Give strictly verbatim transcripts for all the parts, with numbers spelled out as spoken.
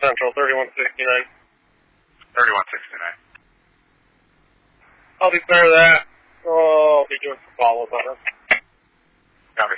Central, thirty-one sixty-nine. thirty-one sixty-nine. I'll declare that. Oh, I'll be doing some follow-up on it. Copy.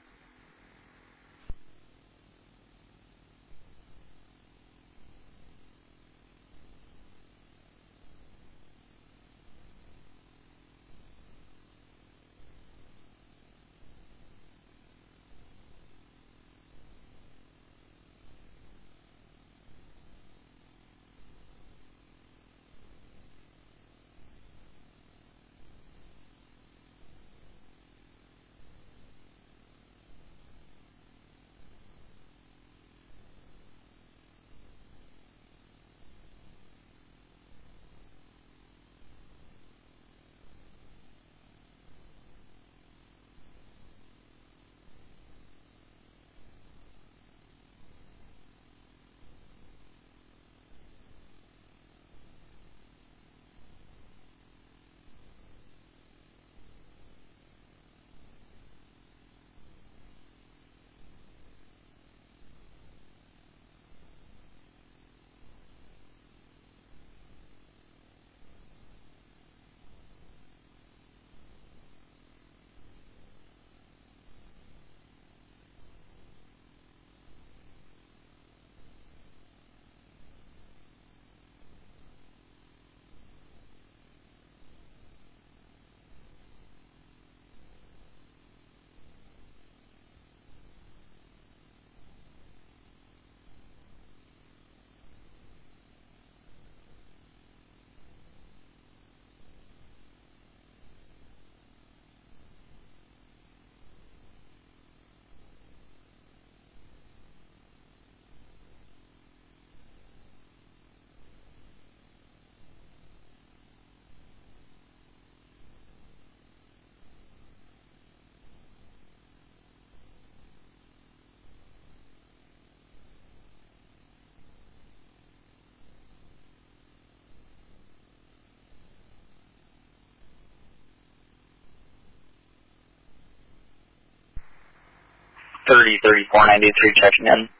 thirty thirty-four ninety-three checking in.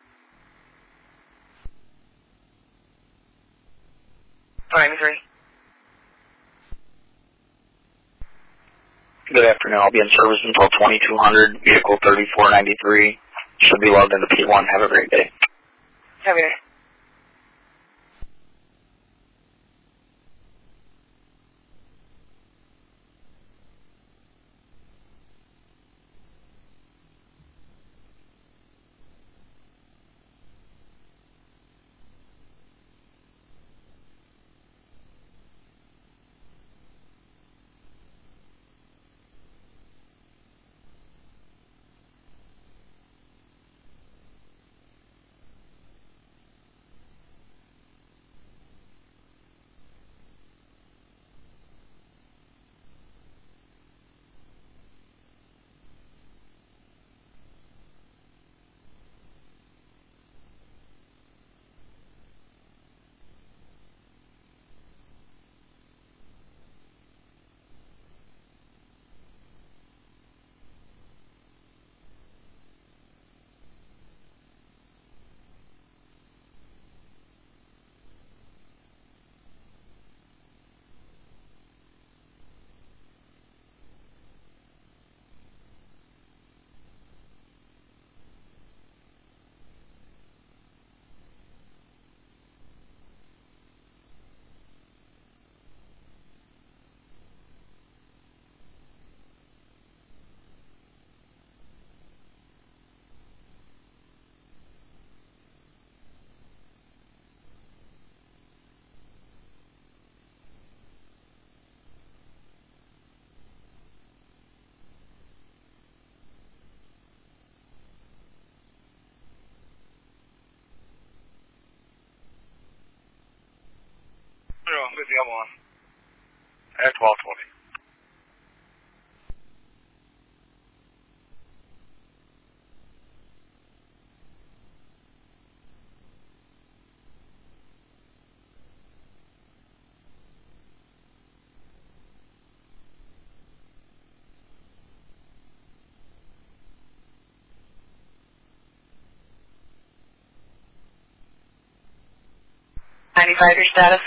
ninety-three. Good afternoon. I'll be in service until twenty-two hundred. Vehicle thirty-four ninety-three. Should be logged into P one. Have a great day. Have a good day. With the other one. At twelve twenty. thirty-five, your status?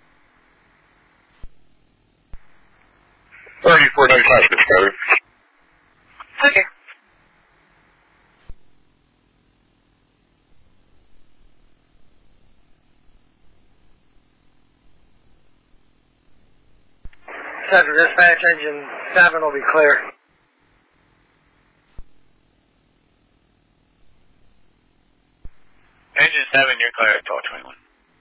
thirty-four ninety-five, Discovery. Okay. Central Dispatch, engine seven will be clear. Engine seven, you're clear at twelve twenty-one.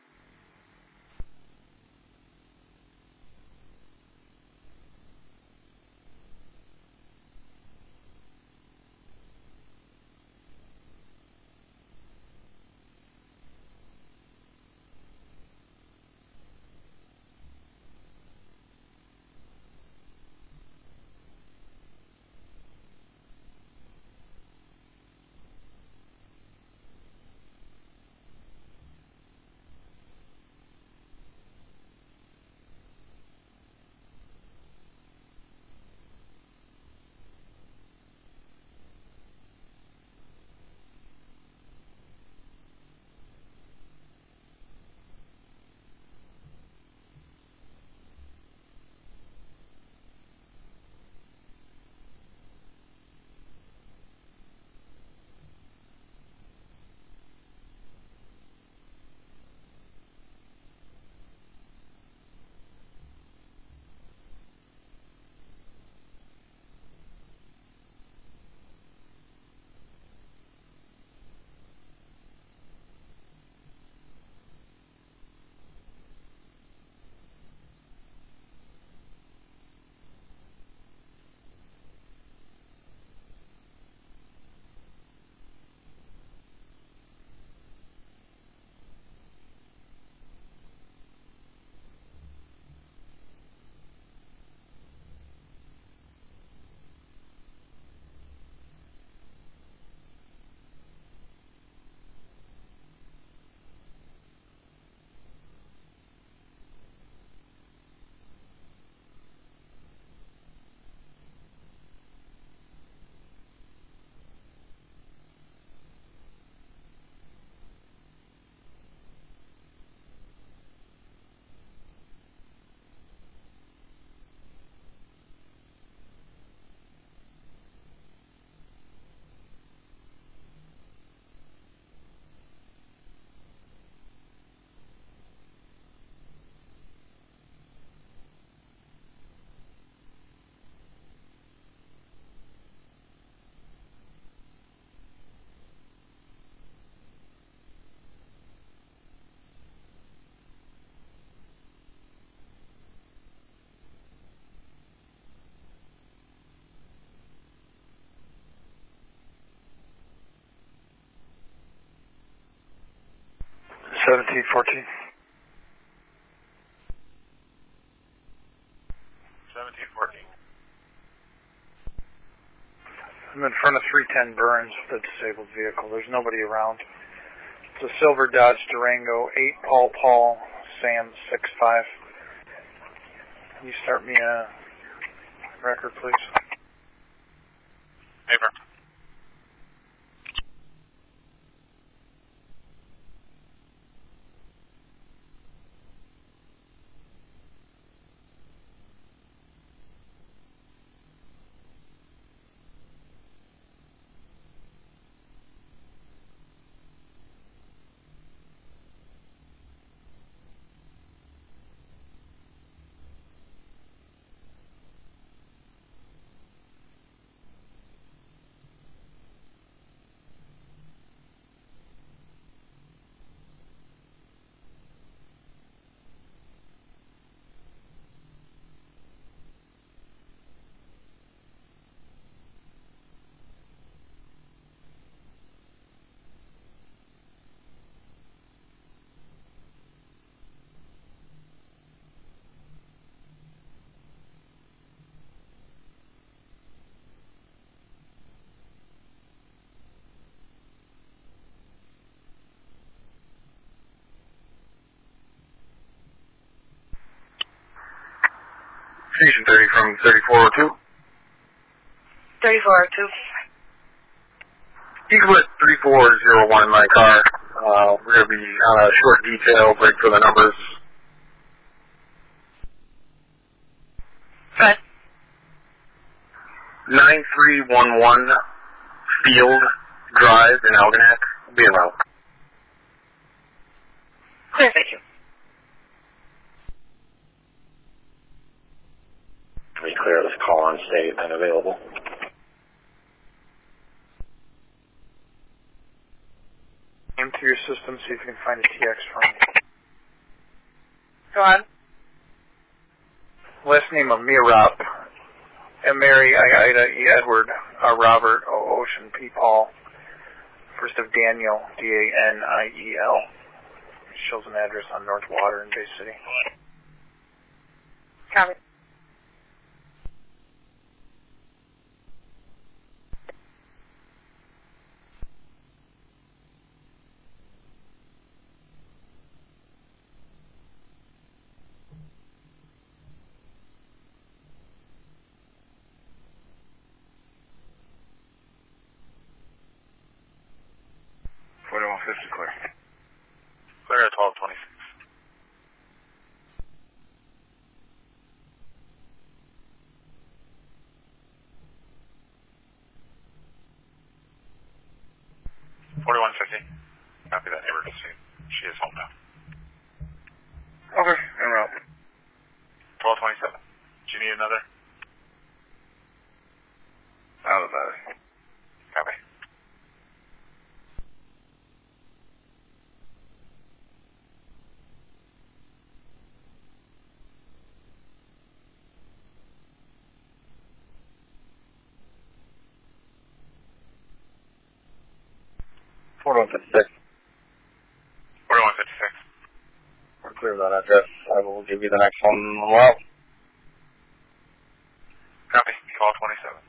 seventeen fourteen. seventeen fourteen. I'm in front of three ten Burns with a disabled vehicle. There's nobody around. It's a silver Dodge Durango, eight Paul Paul, Sam six five. Can you start me a record, please? Paper. Station thirty from thirty-four oh two. thirty-four oh two. You can put three four zero one in my car. Uh, we're going to be on a short detail, break for the numbers. Good. nine three one one Field Drive in Algonac. We'll be around. Clear, thank you. Can we clear this call on state and available? Name to your system, see if you can find a T X for me. Go on. Last name of Mirop. M. Mary, I, Ida, E. Edward, uh, Robert, O. Ocean, P. Paul. First of Daniel, D A N I E L. Shows an address on North Water in Bay City. Copy. forty-one fifty clear. Clear at twelve twenty-six. forty-one fifty. Copy that neighbor. She is home now. Okay, en route. twelve twenty-seven. Do you need another? Out of that. Copy. forty-one fifty-six. forty-one fifty-six. We're clear of that address. I will give you the next one. Well, Copy. twelve twenty-seven.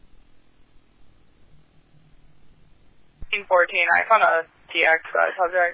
fourteen, I found a T X uh, subject.